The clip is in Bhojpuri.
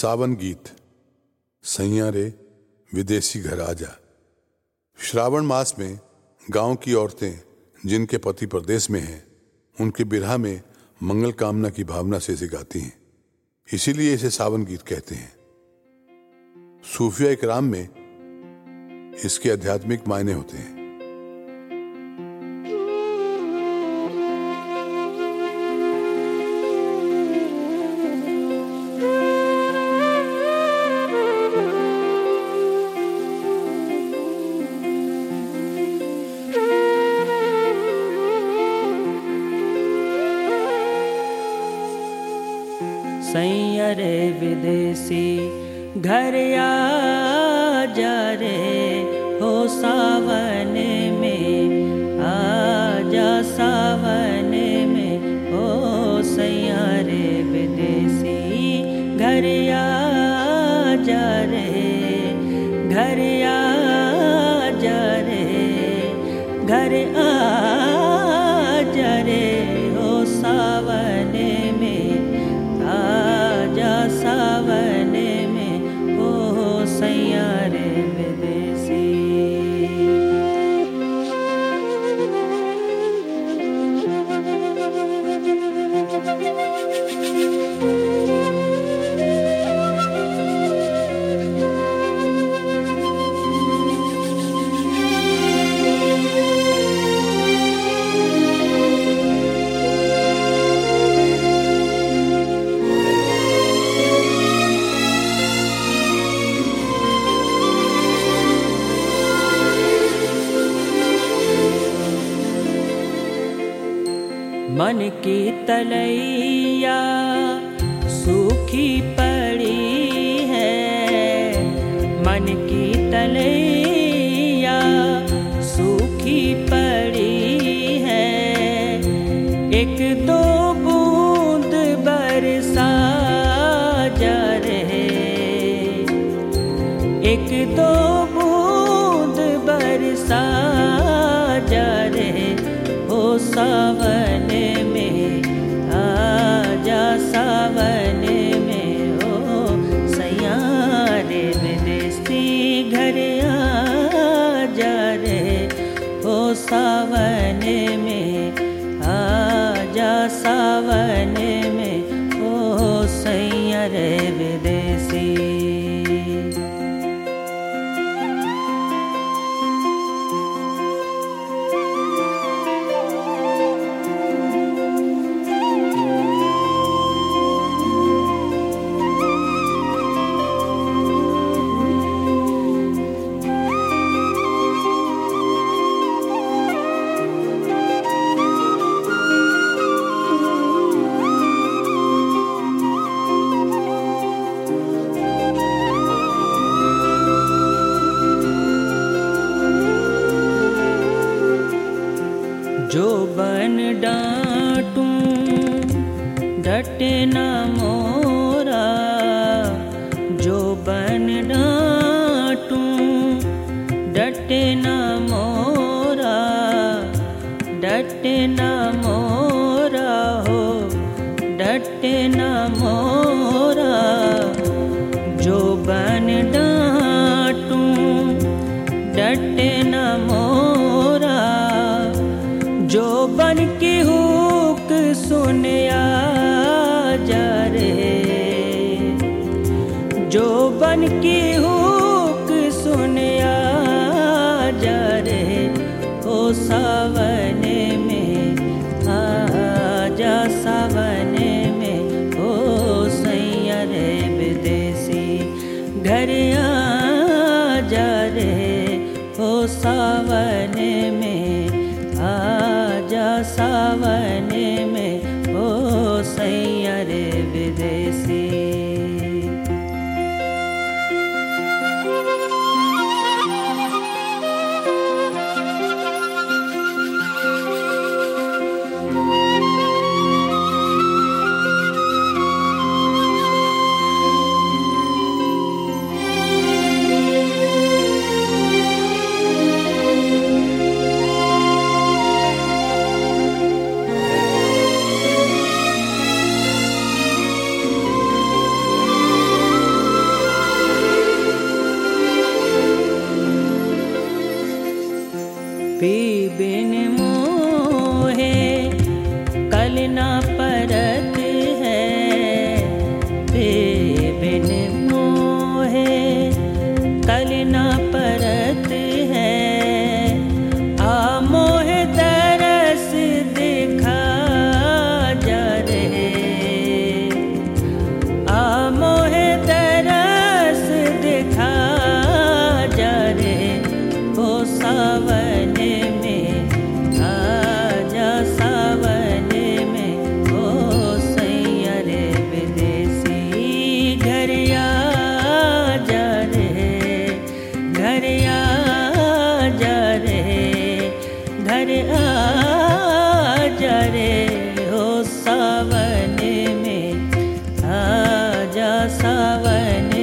सावन गीत। सैया रे विदेशी घर आजा। श्रावण मास में गांव की औरतें जिनके पति प्रदेश में हैं, उनके बिरहा में मंगल कामना की भावना से इसे गाती हैं, इसीलिए इसे सावन गीत कहते हैं। सूफिया इकराम में इसके आध्यात्मिक मायने होते हैं। सैया रे विदेशी घर आजा रे, हो सावन में आजा, सावन में हो सैया रे विदेशी घर आजा रे, घर आजा रे, घर आजा रे, हो सावन में आजा, सावन में हो सैया रे विदेशी। मन की तलैया सूखी पड़ी है, मन की तलैया सूखी पड़ी है, एक दो बूंद बरसा जा रहे, एक दो बूंद बरसा जा रहे, ओ सावन में आजा, सावन में ओ सैया रे विदेशी घर आजा रे, ओ सावन में आजा, सावन में ओ सैया रे विदेशी। जो बन डांटूं डटे न मोरा, जो बन डांटूं डटे न मोरा, डटे न मोरा हो, डटे न मोरा, जो बन डांटूं डटे न मोरा, जो बन की हुक सुन आजा रे, जो बन की हुक सुन आजा रे, ओ सावन में आजा, सावन में ओ सैया रे विदेशी घर आजा रे, ओ सावन में आजा, सावन में ओ सैया रे विदेशी। सावन